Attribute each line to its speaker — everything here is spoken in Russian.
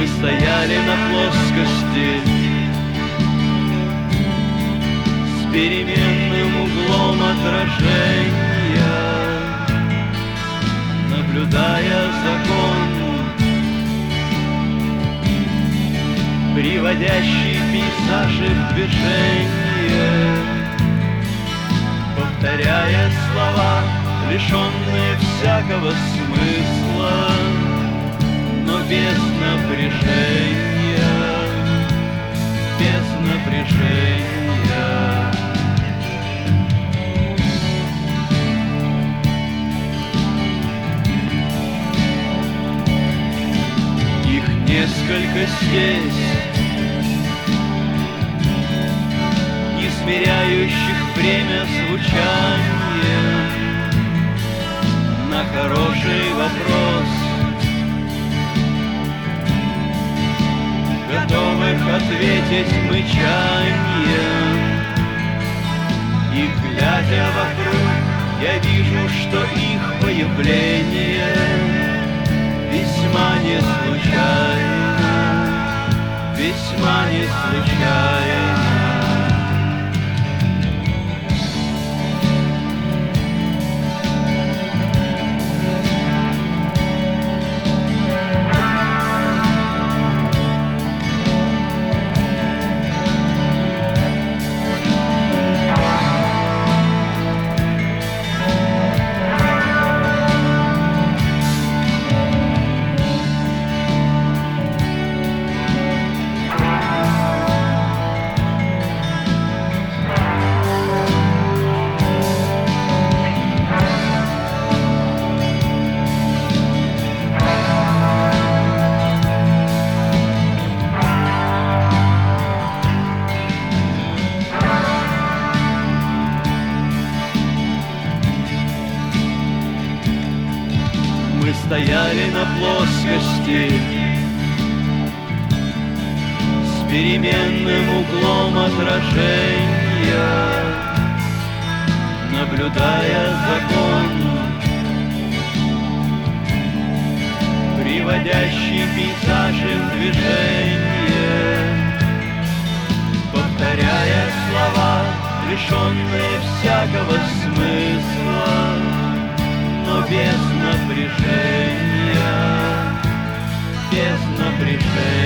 Speaker 1: Мы стояли на плоскости с переменным углом отражения, наблюдая закон, приводящий пейзажи в движение, повторяя слова, лишенные всякого смысла, но без напряжения, без напряжения. Их несколько здесь, измеряющих время звучанием на хороший вопрос, готовых ответить мычанием. И глядя вокруг, я вижу, что их появление весьма не случайно, весьма не случайно. Мы стояли на плоскости с переменным углом отражения, наблюдая закон, приводящий пейзажи в движение, повторяя слова, лишенные всякого смысла, но без напряжения, без напряжения.